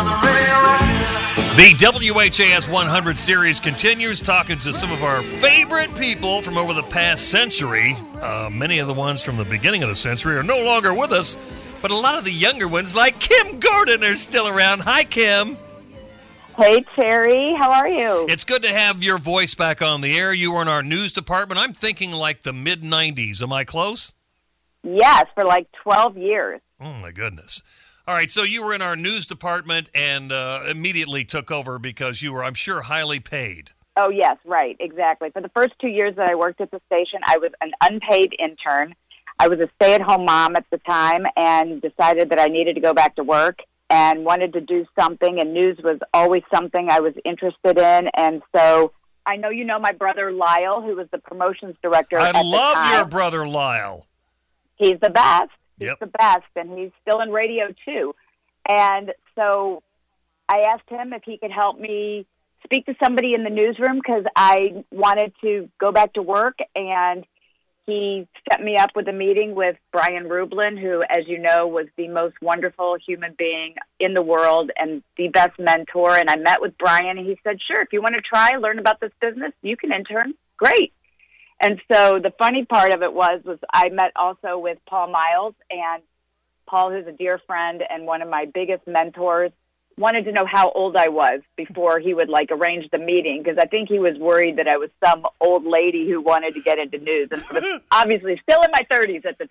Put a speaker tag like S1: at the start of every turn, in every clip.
S1: The WHAS 100 series continues, talking to some of our favorite people from over the past century. Many of the ones from the beginning of the century are no longer with us, but a lot of the younger ones, like Kim Gordon, are still around. Hi, Kim.
S2: Hey, Terry. How are you?
S1: It's good to have your voice back on the air. You were in our news department. I'm thinking like the mid-'90s. Am I close?
S2: Yes, for like 12 years.
S1: Oh, my goodness. All right, so you were in our news department and immediately took over because you were, I'm sure, highly paid.
S2: Oh, yes, right, exactly. For the first 2 years that I worked at the station, I was an unpaid intern. I was a stay-at-home mom at the time and decided that I needed to go back to work and wanted to do something, and news was always something I was interested in. And so I know you know my brother Lyle, who was the promotions director at the time.
S1: I love your brother Lyle.
S2: He's the best. He's
S1: Yep.
S2: the best, and he's still in radio, too. And so I asked him if he could help me speak to somebody in the newsroom because I wanted to go back to work, and he set me up with a meeting with Brian Rublin, who, as you know, was the most wonderful human being in the world and the best mentor. And I met with Brian, and he said, sure, if you want to try, learn about this business, you can intern. Great. And so the funny part of it was I met also with Paul Miles, and Paul, who's a dear friend and one of my biggest mentors, wanted to know how old I was before he would arrange the meeting, because I think he was worried that I was some old lady who wanted to get into news, and I was obviously still in my 30s at the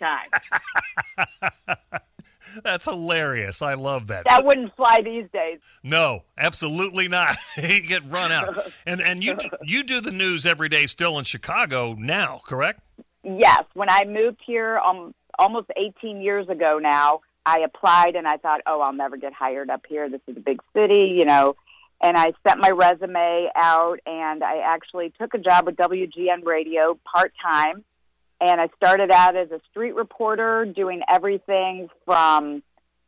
S2: time.
S1: That's hilarious. I love that.
S2: That wouldn't fly these days.
S1: No, absolutely not. You get run out. And you do the news every day still in Chicago now, correct?
S2: Yes. When I moved here almost 18 years ago now, I applied and I thought, I'll never get hired up here. This is a big city, And I sent my resume out, and I actually took a job with WGN Radio part-time. And I started out as a street reporter doing everything from,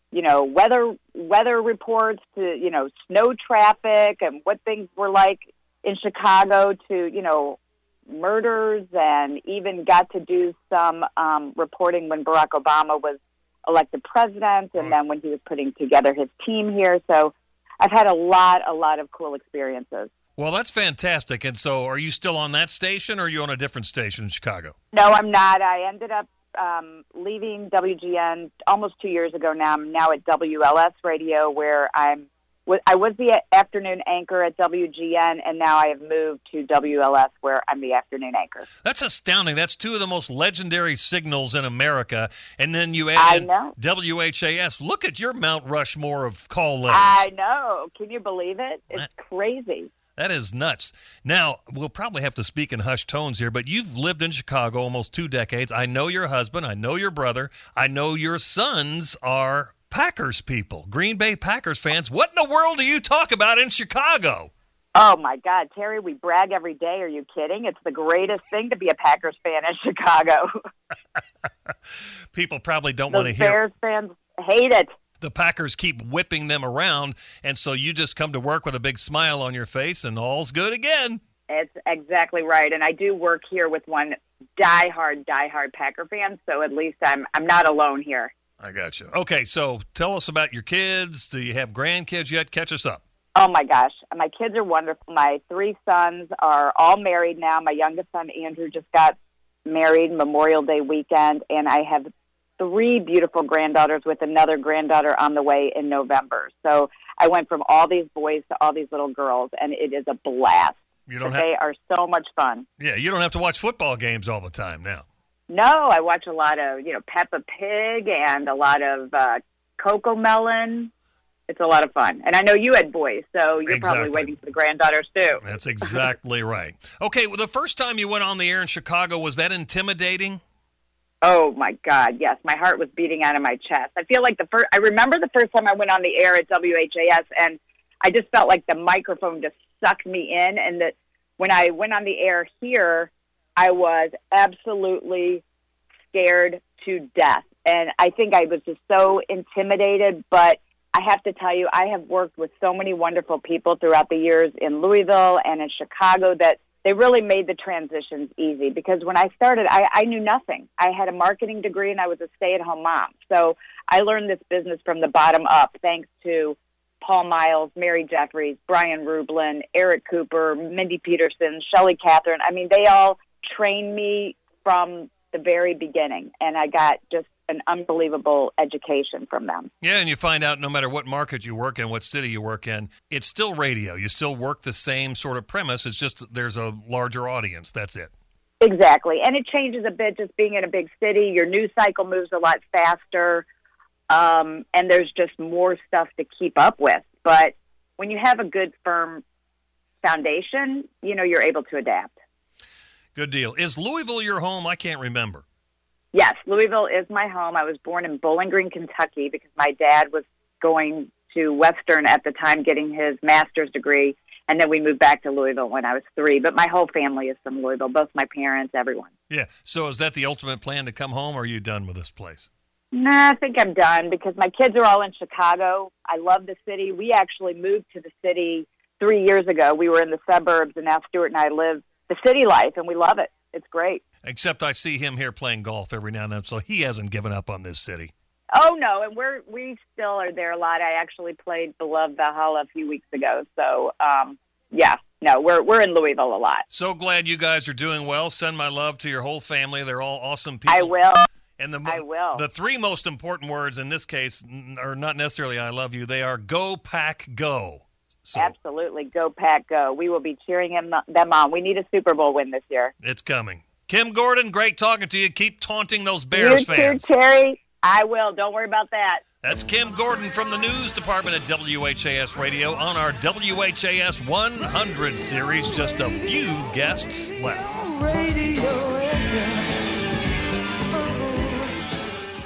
S2: weather reports to, snow traffic and what things were like in Chicago to, murders, and even got to do some reporting when Barack Obama was elected president and then when he was putting together his team here. So I've had a lot of cool experiences.
S1: Well, that's fantastic. And so are you still on that station, or are you on a different station in Chicago?
S2: No, I'm not. I ended up leaving WGN almost 2 years ago now. I'm now at WLS Radio, where I was the afternoon anchor at WGN, and now I have moved to WLS, where I'm the afternoon anchor.
S1: That's astounding. That's two of the most legendary signals in America. And then you add in WHAS. Look at your Mount Rushmore of call letters.
S2: I know. Can you believe it? It's crazy.
S1: That is nuts. Now, we'll probably have to speak in hushed tones here, but you've lived in Chicago almost 2 decades. I know your husband. I know your brother. I know your sons are Packers people, Green Bay Packers fans. What in the world do you talk about in Chicago?
S2: Oh, my God, Terry, we brag every day. Are you kidding? It's the greatest thing to be a Packers fan in Chicago.
S1: People probably don't want to hear.
S2: Bears fans hate it.
S1: The Packers keep whipping them around, and so you just come to work with a big smile on your face, and all's good again.
S2: It's exactly right, and I do work here with one diehard Packer fan, so at least I'm not alone here.
S1: I got you. Okay, so tell us about your kids. Do you have grandkids yet? Catch us up.
S2: Oh, my gosh. My kids are wonderful. My 3 sons are all married now. My youngest son, Andrew, just got married Memorial Day weekend, and I have 3 beautiful granddaughters with another granddaughter on the way in November. So I went from all these boys to all these little girls, and it is a blast. They are so much fun.
S1: Yeah, you don't have to watch football games all the time now.
S2: No, I watch a lot of, Peppa Pig and a lot of Coco Melon. It's a lot of fun. And I know you had boys, so you're probably waiting for the granddaughters, too.
S1: That's exactly right. Okay, well, the first time you went on the air in Chicago, was that intimidating?
S2: Oh, my God, yes. My heart was beating out of my chest. I feel like I remember the first time I went on the air at WHAS, and I just felt like the microphone just sucked me in, and that when I went on the air here, I was absolutely scared to death. And I think I was just so intimidated, but I have to tell you, I have worked with so many wonderful people throughout the years in Louisville and in Chicago that they really made the transitions easy, because when I started, I knew nothing. I had a marketing degree and I was a stay-at-home mom. So I learned this business from the bottom up thanks to Paul Miles, Mary Jeffries, Brian Rublin, Eric Cooper, Mindy Peterson, Shelley Catherine. I mean, they all trained me from the very beginning, and I got just an unbelievable education from them.
S1: Yeah, and you find out no matter what market you work in, what city you work in, it's still radio. You still work the same sort of premise. It's just there's a larger audience. That's it.
S2: Exactly. And it changes a bit just being in a big city. Your news cycle moves a lot faster, and there's just more stuff to keep up with. But when you have a good, firm foundation, you're able to adapt.
S1: Good deal. Is Louisville your home? I can't remember.
S2: Yes, Louisville is my home. I was born in Bowling Green, Kentucky, because my dad was going to Western at the time getting his master's degree, and then we moved back to Louisville when I was 3. But my whole family is from Louisville, both my parents, everyone.
S1: Yeah. So is that the ultimate plan to come home, or are you done with this place?
S2: Nah, I think I'm done because my kids are all in Chicago. I love the city. We actually moved to the city 3 years ago. We were in the suburbs, and now Stuart and I live the city life, and we love it. It's great.
S1: Except I see him here playing golf every now and then, so he hasn't given up on this city.
S2: Oh, no, and we still are there a lot. I actually played Beloved Valhalla a few weeks ago, so, we're in Louisville a lot.
S1: So glad you guys are doing well. Send my love to your whole family. They're all awesome people.
S2: I will.
S1: And
S2: I will.
S1: The 3 most important words in this case are not necessarily I love you. They are go, Pack, go. So,
S2: absolutely. Go, Pack, go. We will be cheering them on. We need a Super Bowl win this year.
S1: It's coming. Kim Gordon, great talking to you. Keep taunting those Bears fans.
S2: You too, Terry. I will. Don't worry about that.
S1: That's Kim Gordon from the news department at WHAS Radio on our WHAS 100 series. Just a few guests left.
S3: Radio.